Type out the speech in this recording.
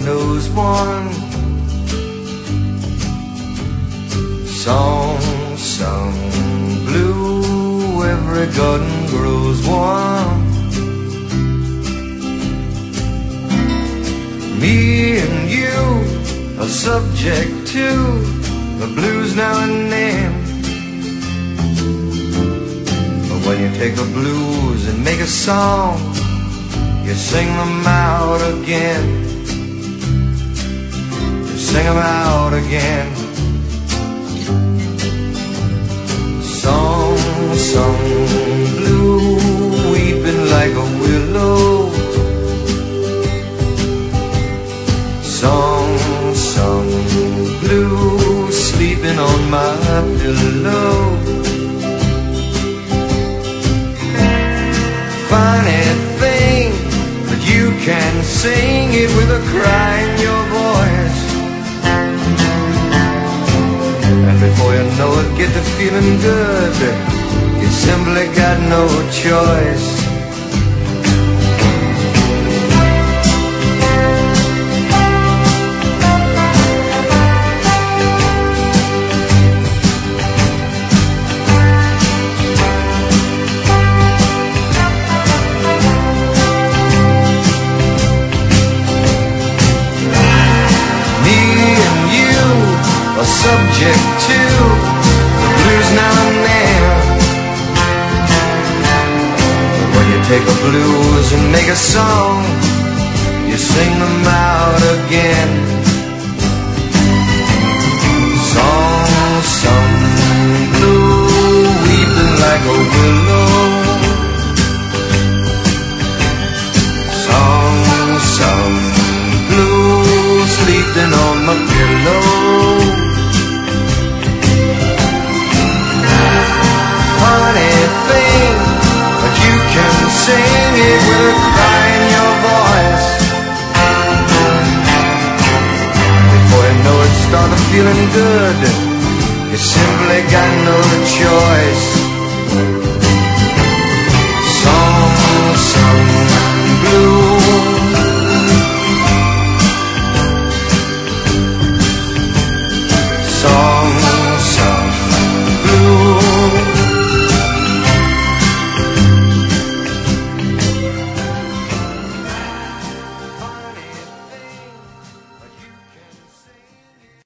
knows one song sung blue. Every garden grows one. Me and you are subject to the blues now and then. But when you take the blues and make a song, you sing them out again. You sing them out again. Song sung blue, weeping like a willow. Song sung blue, sleeping on my pillow. Funny thing, but you can sing it with a cry in your voice. And before you know it, get to feeling good. You simply got no choice. Subject to the blues now and then. But when you take the blues and make a song, you sing them out again. Song sung blue, weeping like a willow. Song sung blue, sleeping on my pillow. Funny thing, but you can sing it with a cry in your voice. Before you know it, start feeling good. You simply got no choice.